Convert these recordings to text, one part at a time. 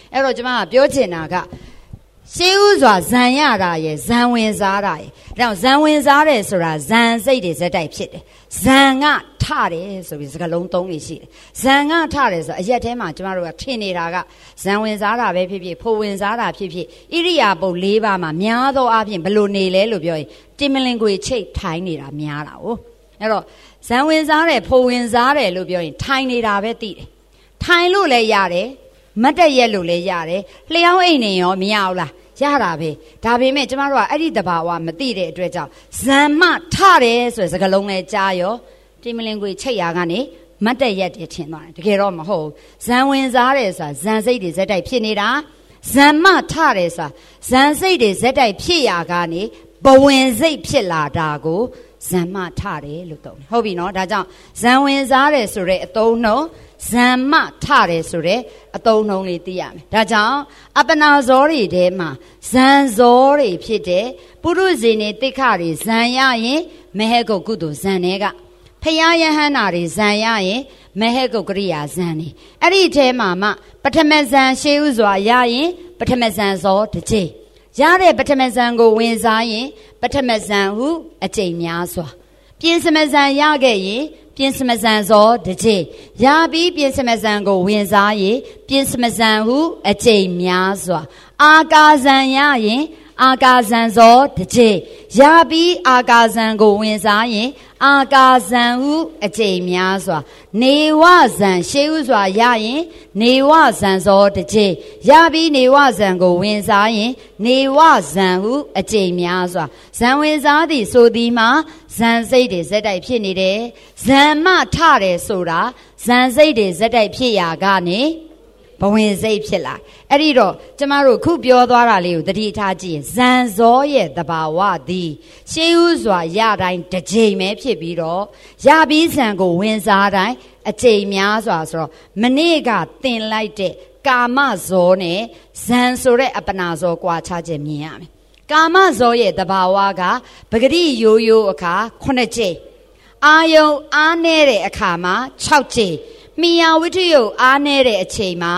အဲ့တော့ကျွန်မကပြောချင်တာကရှေးဥစွာဇံရတာရဲ့ဇံဝင်စားတာရဲ့ဒါကြောင့်ဇံဝင်စားတယ်ဆိုတာဇံစိတ်တွေဇက်တိုက်ဖြစ်တယ်ဇံကထတယ်ဆိုပြီးစကားလုံးသုံးနေရှိတယ်ဇံကထတယ်ဆိုအရက်ထဲမှာကျမတို့ကထင်နေတာကဇံဝင်စားတာပဲဖြစ်ဖြစ်ဖိုဝင်စားတာဖြစ်ဖြစ်ဣရိယာပုတ်၄ပါးမှာများသောအားဖြင့်ဘယ်လိုနေလဲလို့ပြောရင်တင်မလင်ကိုချိတ်ထိုင်းနေတာများတာ哦အဲ့တော့ဇံဝင်စားတယ်ဖိုဝင်စားတယ်လို့ပြောရင်ထိုင်းနေတာပဲသိတယ်ထိုင်လို့လည်းရတယ်မတ်တက်ရက်လို့လည်းရတယ်လျှောင်းအိမ်နေရောမရဘူးလားရတာပဲဒါပေမဲ့ကျမတို့ကအဲ့ဒီတဘာဝမသိတဲ့အတွက်ကြောင့်ဇံမထတယ်ဆိုတဲ့စကားလုံးလဲကြားရောတိမလင်ကိုချိတ်ရာကနေမတ်တက်ရက်တည်ထင်သွားတယ်တကယ်တော့မဟုတ်ဇံဝင်စားတယ်ဆိုတာဇံစိတ်တွေဇက်တိုက်ဖြစ်နေတာဇံမထတယ်ဆိုတာဇံစိတ်တွေဇက်တိုက်ဖြစ်ရာကနေဘဝင်စိတ်ဖြစ်လာတာကိုဇံမထတယ်လို့သုံးတယ်ဟုတ်ပြီနော်ဒါကြောင့်ဇံဝင်စားတယ်ဆိုတဲ့အသုံးနှုန်းဇံမထတယ်ဆိုတဲ့အသုံးနှုန်းလေးသိရမယ်ဒါကြောင့်အပနာဇောတွေထဲမှာဇံဇောတွေဖြစ်တဲ့ပုရုဇေနေတိခတွေဇံရရင်မဟေကုတ်ကုသိုလ်ဇံတွေကဖယားယဟန္တာတွေဇံရရင်မဟေကုတ်ကရိယာဇံတွေအဲ့ဒီထဲမှာမှပထမဇံရှေးဥစွာရရင်ပထမဇံဇောတစ်ချိန်ရတဲ့ပထမဇံကိုဝင်စားရင်ပထမဇံဟုအကျိန်များစွာပြင်စမဇံရခဲ့ရင်ပြင်စမဇံဇောတစ်ချိန်ရပြီးပြင်စမဇံကိုဝင်စားရင်ပြင်စမဇံဟုအကျိန်များစွာအာကာဇံရရင်အာကာဇံဇောတစ်ချိန်ရပြီးအာကာဇံကိုဝင်စားရင်အာကာဇံဟုအကျိန်များစွာနေဝဇံရှေးဥစွာရရင်နေဝဇံဇောတစ်ချိန်ရပြီးနေဝဇံကိုဝင်စားရင်နေဝဇံဟုအကျိန်များစွာဇံဝင်စားသည်ဆိုသည်မှာဇံစိတ်တွေဇက်တိုက်ဖြစ်နေတယ်ဇံမထတယ်ဆိုတာဇံစိတ်တွေဇက်တိုက်ဖြစ်ရာကနေဘဝင်စိတ်ဖြစ်လာအဲ့ဒီတော့ကျမတို့ခုပြောသွားတာလေးကိုသတိထားကြည့်ရင်ဇံဇောရဲ့တဘာဝသည်ရှေးဥစွာရတိုင်းတစ်ချိန်ပဲဖြစ်ပြီးတော့ရပြီးဇံကိုဝင်စားတိုင်းအချိန်များစွာဆိုတော့မနေ့ကသင်လိုက်တဲ့ကာမဇောနဲ့ဇံဆိုတဲ့အပနာဇောကွာခြားချက်မြင်ရမယ်ကာမဇောရဲ့တဘာဝကပဂတိရိုးရိုးအခါ9ချိန်အာယုံအားနေတဲ့အခါမှာ6ချိန်မိယာဝိတ္တယုတ်အားနေတဲ့အချိန်မှာ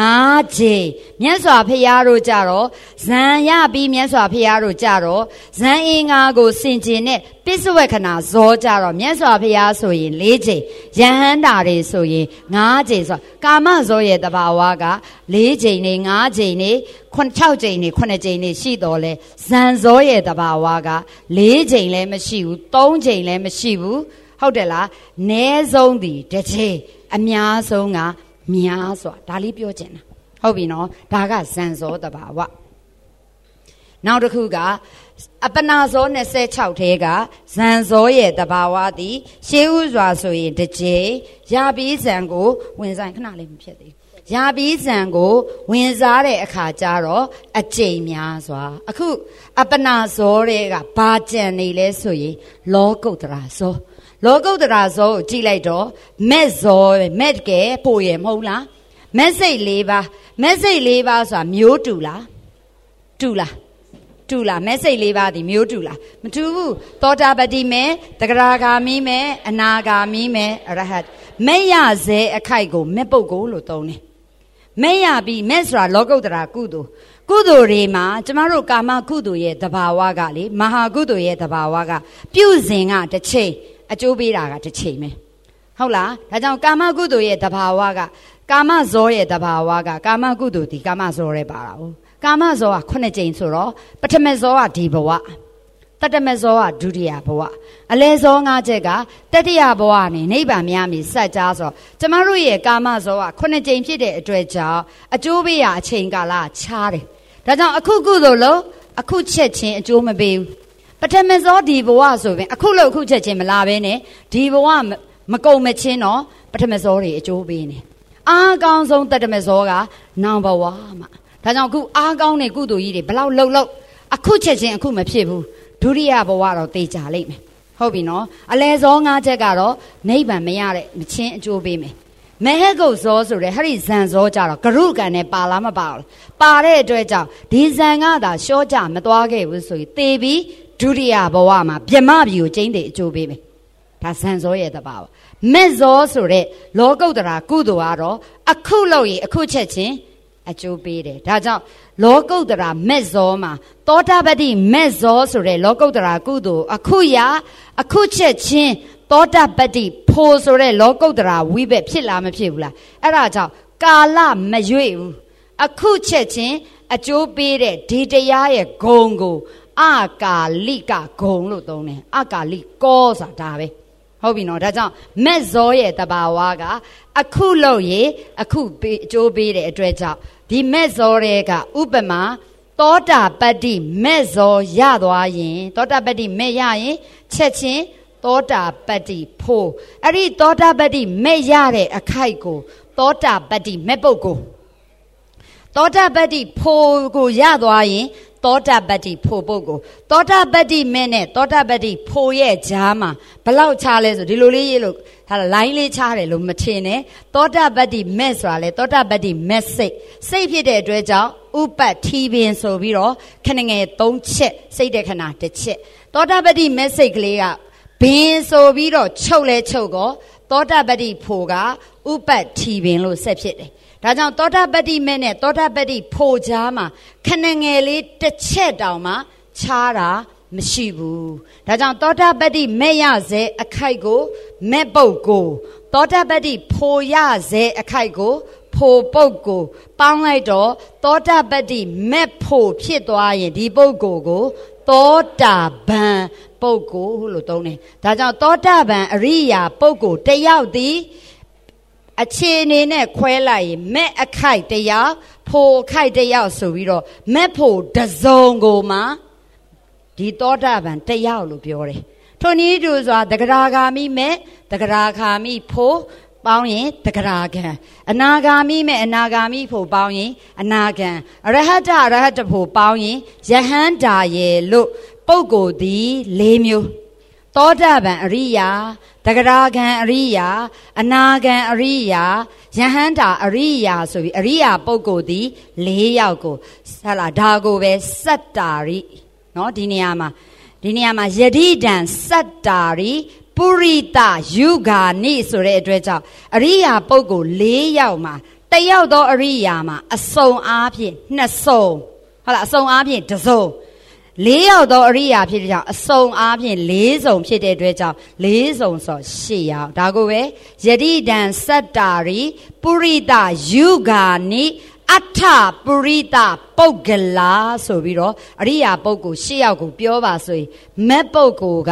9ချိန်မြတ်စွာဘုရားတို့ကြတော့ဇံရပြီးမြတ်စွာဘုရားတို့ကြတော့ဇံအင်္ဂါကိုဆင်ကျင်တဲ့ပစ္စဝေခဏဇောကြတော့မြတ်စွာဘုရားဆိုရင်4ချိန်ယဟန္တာတွေဆိုရင်9ချိန်ဆိုကာမဇောရဲ့တဘာဝက4ချိန်နဲ့5ချိန်နဲ့6ချိန်နဲ့9ချိန်နဲ့ရှိတော်လဲဇံဇောရဲ့တဘာဝက4ချိန်လည်းမရှိဘူး3ချိန်လည်းမရှိဘူးဟုတ်တယ်လားနည်းဆုံးသည်တစ်ချိန်အများဆုံးကများစွာဒါလေးပြောချင်တာဟုတ်ပြီနော်ဒါကဇံဇောတဘာဝနောက်တစ်ခုကအပနာဇော26ထဲကဇံဇောရဲ့တဘာဝသည်ရှေးဥစွာဆိုရင်တစ်ချိန်ရပြီးဇံကိုဝင်ဆိုင်ခဏလေးမဖြစ်သေးရပြီးဇံကိုဝင်စားတဲ့အခါကျတော့အကျိန်များစွာအခုအပနာဇောတွေကဘာကြံနေလဲဆိုရင်လောကုတ္တရာဇောလောကုတ္တရာဇောကိုကြည့်လိုက်တော့မက်ဇောမက်ကဲပို့ရမဟုတ်လားမက်စိတ်၄ပါးမက်စိတ်၄ပါးဆိုတာမျိုးတူလားတူလားမက်စိတ်၄ပါးဒီမျိုးတူလားမတူဘူးသောတာပတိမဲတဂရဂါမိမဲအနာဂါမိမဲအရဟတ်မဲ့ရဇဲအခိုက်ကိုမဲ့ပုတ်ကိုလို့သုံးတယ်မဲ့ရပြီးမဲ့ဆိုတာလောကုတ္တရာကုသိုလ်တွေမှာကျမတို့ကာမကုသိုလ်ရဲ့တဘာဝကလေမဟာကုသိုလ်ရဲ့တဘာဝကပြုစဉ်ကတစ်ချိန်အကျိုးပေးတာကတစ်ချိန်ပဲဟုတ်လားဒါကြောင့်ကာမကုသိုလ်ရဲ့တဘာဝကကာမဇောရဲ့တဘာဝကကာမကုသိုလ်ဒီကာမဇောရဲပါတာဟုတ်ကာမဇောက9ကြိမ်ဆိုတော့ပထမဇောကဒီဘဝတတမဇောကဒုတိယဘဝအလယ်ဇော5ချက်ကတတိယဘဝနဲ့နိဗ္ဗာန်များမည်စัจ जा ဆိုတော့ကျမတို့ရဲ့ကာမဇောက9ကြိမ်ဖြစ်တဲ့အတွက်ကြောင့်အကျိုးပေးရအချိန်ကာလခြားတယ်ဒါကြောင့်အခုကုသိုလ်လို့အခုချက်ချင်းအကျိုးမပေးဘူးပထမဇောဒီဘဝဆိုရင်အခုလို့အခုချက်ချင်းမလာဘဲနဲ့ဒီဘဝမကုံမချင်းတော့ပထမဇောတွေအကျိုးပေးနေအားကောင်းဆုံးတတမဇောကနောင်ဘဝမှာဒါကြောင့်အခုအားကောင်းတဲ့ကုသိုလ်ကြီးတွေဘလောက်လှုပ်လှုပ်အခုချက်ချင်းအခုမဖြစ်ဘူးဒုတိယဘဝတော့တေချာလိမ့်မယ်ဟုတ်ပြီနော်အလယ်ဇော5ချက်ကတော့နိဗ္ဗာန်မရတဲ့မချင်းအကျိုးပေးမယ်မဟကုတ်ဇောဆိုတဲ့ဟရိဇံဇောကြတော့ဂရုကံနဲ့ပါလားမပါဘူးပါတဲ့အတွက်ကြောင့်ဒီဇံကသာရှောကြမသွားခဲ့ဘူးဆိုရင်တေပြီးဒုတိယဘဝမှာပြမပြီကိုကျင်းတဲ့အကျိုးပေးမယ်ဒါဇံဇောရဲ့တပါပါမက်ဇောဆိုတဲ့လောကုတ္တရာကုသိုလ်ကတော့အခုလို့ရင်အခုချက်ချင်းအကျိုးပေးတယ်ဒါကြောင့်လောကုတ္တရာမက်ဇောမှာသောတာပတ္တိမက်ဇောဆိုတဲ့လောကုတ္တရာကုသိုလ်အခုချက်ချင်းသောတာပတ္တိဖို့ဆိုတဲ့လောကုတ္တရာဝိဘက်ဖြစ်လားမဖြစ်ဘူးလားအဲ့ဒါကြောင့်ကာလမရွေ့ဘူးအခုချက်ချင်းအကျိုးပေးတဲ့ဒီတရားရဲ့ဂုဏ်ကိုအကာလိကဂုဏ်လို့သုံးတယ်အကာလိကောဆိုတာဒါပဲဟုတ်ပြီနော်ဒါကြောင့်မက်ဇောရဲ့တဘာဝကအခုလို့ရေအခုအကျိုးပေးတဲ့အတွက်ကြောင့်ဒီမက်ဇောတွေကဥပမာသောတာပတ္တိမက်ဇောရသွားရင်သောတာပတ္တိမဲ့ရရင်ချက်ချင်းသောတာပတ္တိဖို့အဲ့ဒီသောတာပတ္တိမဲ့ရတဲ့အခိုက်ကိုသောတာပတ္တိမဲ့ပုဂ္ဂိုလ်သောတာပတ္တိဖို့ကိုရသွားရင်သောတာပတ္တိဖို့ပုဂ္ဂိုလ်သောတာပတ္တိမဲ့နဲ့သောတာပတ္တိဖို့ရဲ့ဂျားမှာဘလောက်ချလဲဆိုဒီလိုလေးရေးလို့ဟာလိုင်းလေးချတယ်လို့မထင်နဲ့သောတာပတ္တိမဲ့ဆိုတာလေသောတာပတ္တိမဲ့စိတ်ဖြစ်တဲ့အတွက်ကြောင့်ဥပတ်ထီပင်ဆိုပြီးတော့ခဏငယ်3ချက်စိတ်တဲ့ခဏတစ်ချက်သောတာပတ္တိမဲ့စိတ်ကလေးကဘင်းဆိုပြီးတော့ချုပ်လဲချုပ်ကောသောတာပတ္တိဖို့ကဥပတ်ထီပင်လို့ဆက်ဖြစ်တယ်ဒါကြောင့်သောတာပတ္တိမဲ့နဲ့သောတာပတ္တိဖို့ကြားမှာခဏငယ်လေးတစ်ချက်တောင်မှခြားတာမရှိဘူးဒါကြောင့်သောတာပတ္တိမဲ့ရစေအခိုက်ကိုမဲ့ပုတ်ကိုသောတာပတ္တိဖို့ရစေအခိုက်ကိုဖို့ပုတ်ကိုပေါင်းလိုက်တော့သောတာပတ္တိမဲ့ဖို့ဖြစ်သွားရင်ဒီပုတ်ကိုသောတာပန်ပုတ်ကိုလို့သုံးတယ်ဒါကြောင့်သောတာပန်အရိယာပုတ်ကိုတယောက်သည်အခြေအနေနဲ့ခွဲလိုက်ရင်မဲ့အခိုက်တယောက်ဖို့အခိုက်တယောက်ဆိုပြီးတော့မဲ့ဖို့တစုံကိုမှဒီသောတာပန်တယောက်လို့ပြောတယ်ထိုနည်းတူစွာတဂရာဂာမိမဲ့တဂရာဂာမိဖို့ပေါင်းရင်တဂရာဂံအနာဂါမိမဲ့အနာဂါမိဖို့ပေါင်းရင်အနာဂံအရဟတဖို့ပေါင်းရင်ယဟန္တာရဲ့လို့ပုဂ္ဂိုလ်သည်၄မျိုးသောတာပန်အရိယာတဂရာဂံအရိယာအနာဂံအရိယာယဟန္တာအရိယာဆိုပြီးအရိယာပုဂ္ဂိုလ်သည်၄ယောက်ကိုဟလာဒါကိုပဲစတ္တာရိနော်ဒီနေရာမှာယတိတံစတ္တာရိပုရိသယုဂာနိဆိုတဲ့အတွက်ကြောင့်အရိယာပုဂ္ဂိုလ်၄ယောက်မှာတယောက်သောအရိယာမှာအစုံအားဖြင့်2စုံဟုတ်လားအစုံအားဖြင့်1စုံ၄ယောက်သောအရိယာဖြစ်တဲ့ကြောင့်အစုံအားဖြင့်၄စုံဖြစ်တဲ့အတွက်ကြောင့်၄စုံဆို8ယောက်ဒါကိုပဲယတိတံစတ္တာရိပုရိသယုဂာနိအထပုရိသပုဂ္ဂလာဆိုပြီးတော့အရိယာပုဂ္ဂိုလ်8ယောက်ကိုပြောပါဆိုရင်မက်ပုဂ္ဂိုလ်က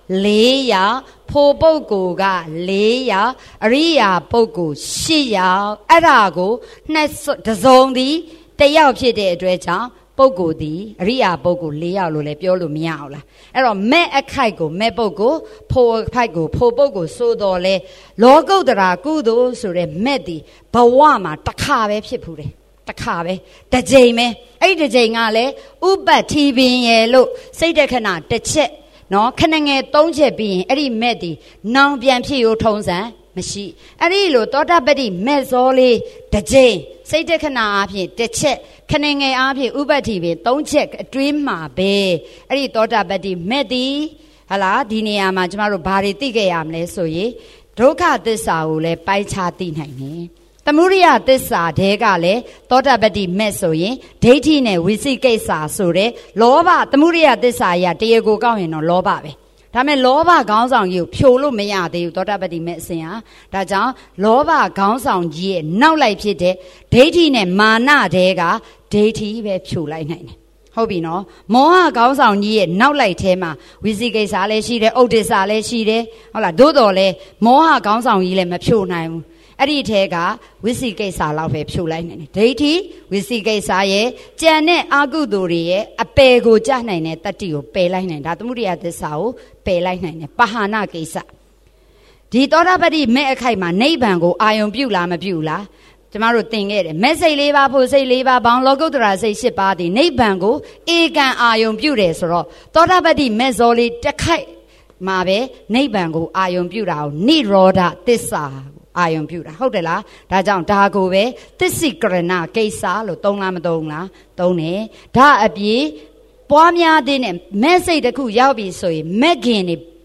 4ယောက်ဖို့ပုဂ္ဂိုလ်က4ယောက်အရိယာပုဂ္ဂိုလ်8ယောက်အဲ့ဒါကိုတစုံသည်တယောက်ဖြစ်တဲ့အတွက်ကြောင့်ပုဂ္ဂိုလ်သည်အရိယာပုဂ္ဂိုလ်4ယောက်လို့လည်းပြောလို့မရအောင်လားအဲ့တော့မဲ့အခိုက်ကိုမဲ့ပုဂ္ဂိုလ်ဖို့အခိုက်ကိုဖို့ပုဂ္ဂိုလ်ဆိုတော့လေလောကုတ္တရာကုသိုလ်ဆိုတဲ့မဲ့သည်ဘဝမှာတစ်ခါပဲဖြစ်ဖူးတယ်တစ်ခါပဲတစ်ကြိမ်ပဲအဲ့ဒီတစ်ကြိမ်ကလည်းဥပတ်ထီပင်ရဲ့လို့စိတ်တခဏတစ်ချက်နော်ခဏငယ်3ချက်ပြီးရင်အဲ့ဒီမဲ့ဒီနောင်ပြန်ဖြစ်ရိုးထုံးစံမရှိအဲ့ဒီလိုသောတာပတ္တိမဲ့ဇောလေးတစ်ကြိမ်စိတ်တခဏအားဖြင့်တစ်ချက်ခဏငယ်အားဖြင့်ဥပတ်ထီပင်3ချက်အတွင်းမှာပဲအဲ့ဒီသောတာပတ္တိမဲ့ဒီဟလာဒီနေရာမှာကျမတို့ဘာတွေသိခဲ့ရမလဲဆိုရင်ဒုက္ခသစ္စာကိုလည်းပိုင်းခြားသိနိုင်တယ်သမုဒိယသစ္စာတဲကလည်းသောတာပတ္တိမဲ့ဆိုရင်ဒိဋ္ဌိနဲ့ဝိသိကိစ္စဆိုတဲ့လောဘသမုဒိယသစ္စာကြီးတရားကိုကောက်ရင်တော့လောဘပဲဒါမဲ့လောဘခေါင်းဆောင်ကြီးကိုဖြိုလို့မရသေးဘူးသောတာပတ္တိမဲ့အစဉ်ဟာဒါကြောင့်လောဘခေါင်းဆောင်ကြီးရဲ့နောက်လိုက်ဖြစ်တဲ့ဒိဋ္ဌိနဲ့မာနတဲကဒိဋ္ဌိပဲဖြိုလိုက်နိုင်တယ်ဟုတ်ပြီနော်မောဟခေါင်းဆောင်ကြီးရဲ့နောက်လိုက်ထဲမှာဝိသိကိစ္စလည်းရှိတယ်ဥဒ္ဒစ္စလည်းရှိတယ်ဟုတ်လားသို့တော်လည်းမောဟခေါင်းဆောင်ကြီးလည်းမဖြိုနိုင်ဘူးအဲ့ဒီထဲကဝိသိကိစ္စလောက်ပဲဖြိုလိုက်နိုင်တယ်ဒိဋ္ဌိဝိသိကိစ္စရဲ့ကြံတဲ့အာကုသိုလ်တွေရဲ့အပယ်ကိုကြားနိုင်တဲ့တတ္တိကိုပယ်လိုက်နိုင်ဒါသမုဒိယသစ္စာကိုပယ်လိုက်နိုင်တယ်ပဟာနကိစ္စဒီသောတာပတ္တိမဲ့အခိုက်မှာနိဗ္ဗာန်ကိုအာယုံပြုလားမပြုလားကျမတို့သင်ခဲ့တယ်မဲ့စိတ်၄ပါးဖို့စိတ်၄ပါးဘောင်းလောကုတ္တရာစိတ်၈ပါးဒီနိဗ္ဗာန်ကိုဧကံအာယုံပြုတယ်ဆိုတော့သောတာပတ္တိမဲ့ဇောလေးတစ်ခိုက်မှာပဲနိဗ္ဗာန်ကိုအာယုံပြုတာကိုနိရောဓသစ္စာအာယုံပြုတာဟုတ်တယ်လားဒါကြောင့်ဒါကိုပဲသစ္စိကရဏကိစ္စလို့သုံးလားမသုံးလားသုံးတယ်ဒါအပြည့်ပွားများတဲ့နဲ့မဲ့စိတ်တစ်ခုရောက်ပြီဆိုရင်မဲ့ခင်နေ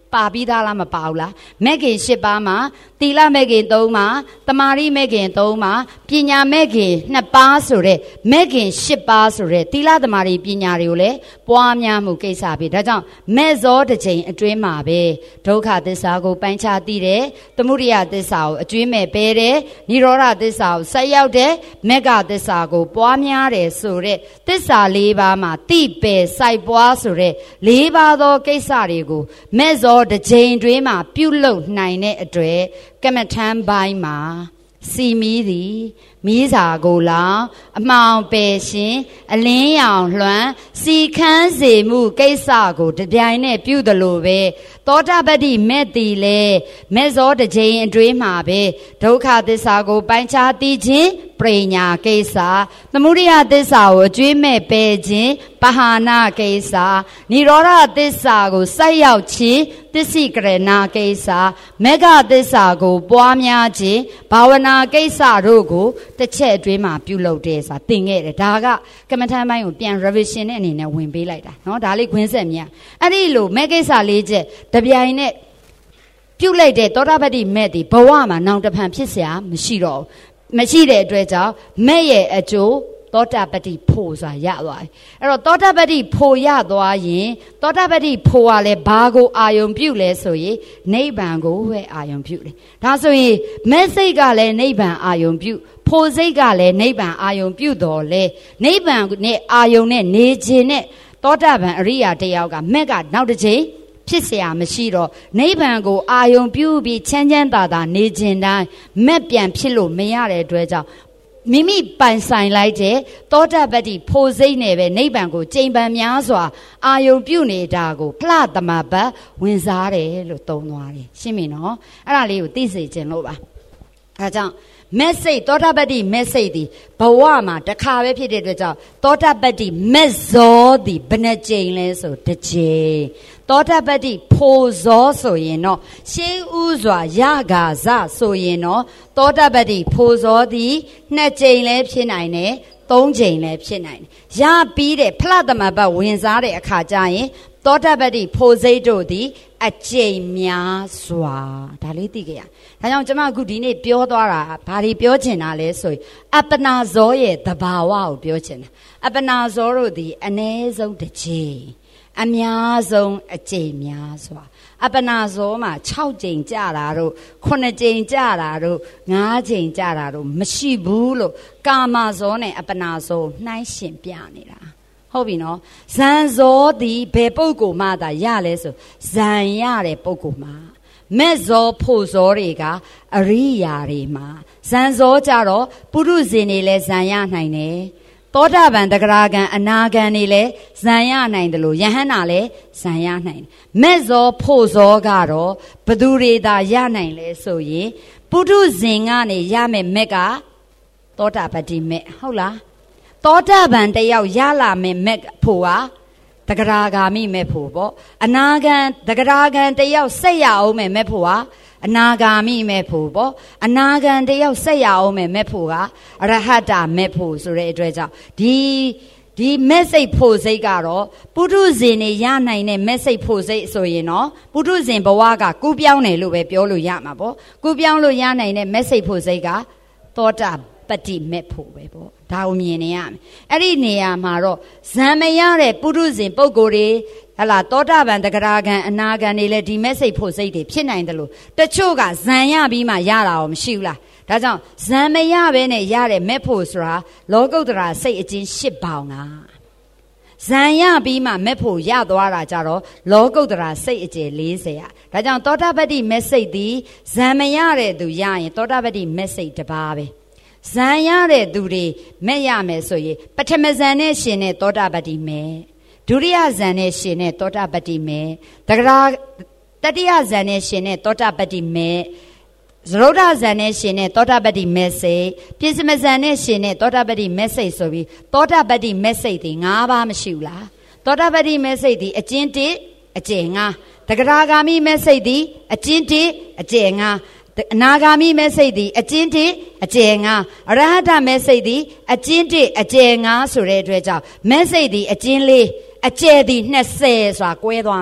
ပါပြီးသားလားမပါဘူးလားမဲ့ခင်၈ပါးမှာသီလမဲ့ခင်၃ပါးတမာရီမဲ့ခင်၃ပါးပညာမဲ့ခင်2ပါးဆိုတဲ့မဲ့ခင်၈ပါးဆိုတဲ့သီလတမာရီပညာတွေကိုလည်းပွားများမှုကိစ္စပဲဒါကြောင့်မဲ့ဇောတစ်ချိန်အတွင်းမှာပဲဒုက္ခသစ္စာကိုပိုင်းခြားသိတယ်သမုဒယသစ္စာကိုအကျွင်းမဲ့ပဲတယ်និရောဓသစ္စာကိုဆက်ရောက်တယ်မက္ခသစ္စာကိုပွားများတယ်ဆိုတဲ့သစ္စာ၄ပါးမှာတိပယ်စိုက်ပွားဆိုတဲ့၄ပါးသောကိစ္စတွေကိုမဲ့ဇောတစ်ချိန်တွင်းမှာပြုလုပ်နိုင်တဲ့အတွေ့ကမ္မထမ်းပိုင်းမှာစီမီးသည်မီးစာကိုလောင်အမှောင်ပယ်ရှင်အလင်းရောင်လွှမ်းစီခန်းစေမှုကိစ္စကိုတပြိုင်နဲ့ပြုသလိုပဲသောတာပတ္တိမဲ့တီလေမဲ့ဇောတစ်ချိန်အတွင်းမှာပဲဒုက္ခသစ္စာကိုပိုင်းခြားသိခြင်းပရိညာကိစ္စသမုဒယသစ္စာကိုအကျွေးမဲ့ပယ်ခြင်းပဟာနာကိစ္စនិရောဓသစ္စာကိုစိုက်ရောက်ခြင်းသစ္စိကရဏကိစ္စမေဃသစ္စာကိုပွားများခြင်းဘာဝနာကိစ္စတို့ကိုတစ်ချက်အတွင်းမှာပြုလုပ်တယ်ဆိုတာသင်ခဲ့တယ်ဒါကကမ္မထမ်းပိုင်းကိုပြန် revision တဲ့အနေနဲ့ဝင်ပေးလိုက်တာเนาะဒါလေးခွင်းဆက်မြအဲ့ဒီလိုမဲ့ကိစ္စ၄ချက်တပြိုင်နဲ့ပြုလိုက်တဲ့သောတာပတ္တိမဲ့ဒီဘဝမှာနောင်တဖန်ဖြစ်เสียမရှိတော့မရှိတဲ့အတွက်ကြောင့်မဲ့ရဲ့အကျိုးသောတာပတ္တိဖို့ဆိုတာရသွားတယ်အဲ့တော့သောတာပတ္တိဖို့ရသွားရင်သောတာပတ္တိဖို့ကလည်းဘာကိုအာယုံပြုလဲဆိုရင်နိဗ္ဗာန်ကိုပဲအာယုံပြုတယ်ဒါဆိုရင်မဲ့စိတ်ကလည်းနိဗ္ဗာန်အာယုံပြုဖို့စိတ်ကလည်းနိဗ္ဗာန်အာယုံပြုတော်လဲနိဗ္ဗာန်နဲ့အာယုံနဲ့နေခြင်းနဲ့သောတာပန်အရိယာတယောက်ကမဲ့ကနောက်တစ်ချိန်ဖြစ်เสียမရှိတော့နိဗ္ဗာန်ကိုအာယုံပြုပြီးချမ်းချမ်းသာသာနေခြင်းတိုင်းမဲ့ပြန်ဖြစ်လို့မရတဲ့အတွက်ကြောင့်မိမိပိုင်ဆိုင်လိုက်တဲ့သောတာပတ္တိဖို့စိတ်နဲ့ပဲနိဗ္ဗာန်ကိုကြိမ်ပန်များစွာအာယုံပြုနေတာကိုဖလသမဘတ်ဝင်စားတယ်လို့သုံးသွားတယ်ရှင်းပြီနော်အဲ့ဒါလေးကိုသိစေခြင်းလို့ပါအဲဒါကြောင့်မက်စိတ်သောတာပတ္တိမက်စိတ်ဒီဘဝမှာတစ်ခါပဲဖြစ်တဲ့အတွက်ကြောင့်သောတာပတ္တိမက်ဇောဒီဘယ်နှကြိမ်လဲဆိုတစ်ကြိမ်သောတာပတ္တိဖို့ဇောဆိုရင်တော့ရှင်းဥစွာရဂါဇဆိုရင်တော့သောတာပတ္တိဖို့ဇောဒီ2ကြိမ်လဲဖြစ်နိုင်တယ်3ကြိမ်လဲဖြစ်နိုင်တယ်ရပြီးတဲ့ဖလသမဘတ်ဝင်စားတဲ့အခါကျရင်သောတာပတ္တိဖို့စိတ်တို့သည်အကျိန်များစွာဒါလေးသိကြရဒါကြောင့်ကျွန်မအခုဒီနေ့ပြောသွားတာဘာတွေပြောချင်တာလဲဆိုရင်အပ္ပနာဇောရဲ့သဘာဝကိုပြောချင်တာအပ္ပနာဇောတို့သည်အ ਨੇ ဆုံးတစ်ချိန်အများဆုံးအကျိန်များစွာအပ္ပနာဇောမှာ6ကြိမ်ကြတာတို့9ကြိမ်ကြတာတို့9ကြိမ်ကြတာတို့မရှိဘူးလို့ကာမဇောနဲ့အပ္ပနာဇောနှိုင်းရှင်ပြနေတာဟုတ်ပြီနော်ဇန်ဇောသည်ဘယ်ပုဂ္ဂိုလ်မှသာရလဲဆိုဇန်ရတဲ့ပုဂ္ဂိုလ်မှာမဲ့ဇောဖို့ဇောတွေကအရိယာတွေမှာဇန်ဇောကြတော့ပုရုဇဉ်တွေလည်းဇန်ရနိုင်တယ်သောတာပန်တဂရဂံအနာဂံတွေလည်းဇန်ရနိုင်တယ်လို့ယဟန္တာလည်းဇန်ရနိုင်တယ်မဲ့ဇောဖို့ဇောကတော့ဘသူတွေသာရနိုင်လဲဆိုရင်ပုရုဇဉ်ကနေရမယ်မက်ကသောတာပတ္တိမက်ဟုတ်လားသောတာပန်တယောက်ရလာမယ်မက်ဖို့ဟာတဂရဂါမိမဲ့ဖို့ပေါ့အနာဂံတဂရဂံတယောက်ဆက်ရအောင်မယ်မဲ့ဖို့ဟာအနာဂါမိမဲ့ဖို့ပေါ့အနာဂံတယောက်ဆက်ရအောင်မယ်မဲ့ဖို့ကအရဟတမဲ့ဖို့ဆိုတဲ့အတွက်ကြောင့်ဒီမဲ့စိတ်ဖို့စိတ်ကတော့ပုထုဇဉ်နေရနိုင်တဲ့မဲ့စိတ်ဖို့စိတ်ဆိုရင်တော့ပုထုဇဉ်ဘဝကကူးပြောင်းတယ်လို့ပဲပြောလို့ရမှာပေါ့ကူးပြောင်းလို့ရနိုင်တဲ့မဲ့စိတ်ဖို့စိတ်ကသောတာပတ္တိမဲ့ဖို့ပဲပေါ့ဒါကိုမြင်နေရမယ်အဲ့ဒီနေရာမှာတော့ဇံမရတဲ့ပုထုဇဉ်ပုဂ္ဂိုလ်တွေဟလာသောတာပန်တဂရဂံအနာဂံတွေလည်းဒီမဲ့စိတ်ဖို့စိတ်တွေဖြစ်နိုင်တယ်လို့တချို့ကဇံရပြီးမှရတာရောမရှိဘူးလားဒါကြောင့်ဇံမရဘဲနဲ့ရတဲ့မဲ့ဖို့ဆိုတာလောကုတ္တရာစိတ်အချင်း၈ပေါင်လားဇံရပြီးမှမဲ့ဖို့ရသွားတာကြတော့လောကုတ္တရာစိတ်အကျယ်40ဒါကြောင့်သောတာပတ္တိမဲ့စိတ်သည်ဇံမရတဲ့သူရရင်သောတာပတ္တိမဲ့စိတ်တစ်ပါးပဲဇံရတဲ့သူတွေမဲ့ရမယ်ဆိုရင်ပထမဇံနဲ့ရှင်တဲ့သောတာပတ္တိမဲ့ဒုတိယဇံနဲ့ရှင်တဲ့သောတာပတ္တိမဲ့တတိယဇံနဲ့ရှင်တဲ့သောတာပတ္တိမဲ့သရုဒ္ဓဇံနဲ့ရှင်တဲ့သောတာပတ္တိမဲ့စိတ်ပြစ္ဆမဇံနဲ့ရှင်တဲ့သောတာပတ္တိမဲ့စိတ်ဆိုပြီးသောတာပတ္တိမဲ့စိတ်ဒီ၅ပါးမရှိဘူးလားသောတာပတ္တိမဲ့စိတ်ဒီအကျဉ်း1အကျယ်9တဂရဂါမိမဲ့စိတ်ဒီအကျဉ်း1အကျယ်9အနာဂါမိမဲ့စိတ်သည်အကျဉ်း1အကျယ်9အရဟတမဲ့စိတ်သည်အကျဉ်း1အကျယ်9ဆိုတဲ့အတွက်ကြောင့်မဲ့စိတ်သည်အကျဉ်း4အကျယ်သည်20ဆိုတာကွဲသွားမယ်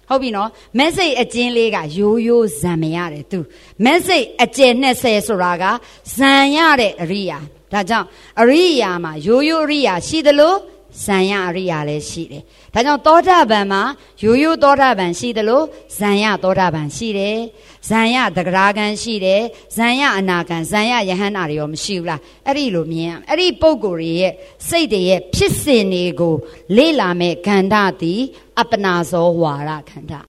ဟုတ်ပြီနော်မက်စိတ်အကျဉ်းလေးကရိုးရိုးဇံမရတယ်သူမက်စိတ်အကျယ်20ဆိုတာကဇံရတဲ့အရိယာဒါကြောင့်အရိယာမှာရိုးရိုးအရိယာရှိသလိုဇံရအရိယာလည်းရှိတယ်ဒါကြောင့်သောတာပန်မှာရိုးရိုးသောတာပန်ရှိသလိုဇံရသောတာပန်ရှိတယ်ဇံရတဂရဂံရှိတယ်ဇံရအနာဂံဇံရယဟန္တာတွေရောမရှိဘူးလားအဲ့ဒီလိုမြင်အဲ့ဒီပုဂ္ဂိုလ်တွေရဲ့စိတ်တွေရဲ့ဖြစ်စဉ်တွေကိုလေ့လာမဲ့ခန္ဓာသည်အပနာဇောဝါရခန္ဓာ